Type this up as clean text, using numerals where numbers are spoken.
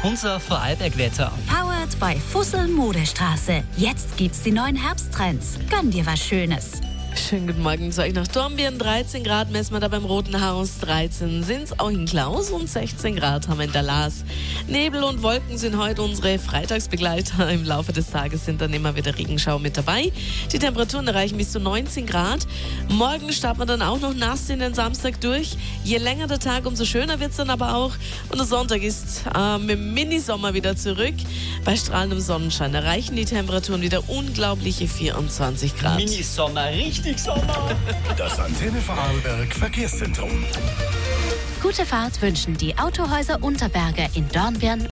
Unser Vorarlberg-Wetter. Powered by Fussel Modestraße. Jetzt gibt's die neuen Herbsttrends. Gönn dir was Schönes. Schönen guten Morgen zu euch nach Dornbirn. 13 Grad messen wir da beim Roten Haus. 13 sind es auch in Klaus und 16 Grad haben wir in der Laas. Nebel und Wolken sind heute unsere Freitagsbegleiter. Im Laufe des Tages sind dann immer wieder Regenschauer mit dabei. Die Temperaturen erreichen bis zu 19 Grad. Morgen starten wir dann auch noch nass in den Samstag durch. Je länger der Tag, umso schöner wird es dann aber auch. Und der Sonntag ist mit dem Minisommer wieder zurück. Bei strahlendem Sonnenschein erreichen die Temperaturen wieder unglaubliche 24 Grad. Minisommer, richtig Sommer. Das Antenne Vorarlberg Verkehrszentrum. Gute Fahrt wünschen die Autohäuser Unterberger in Dornbirn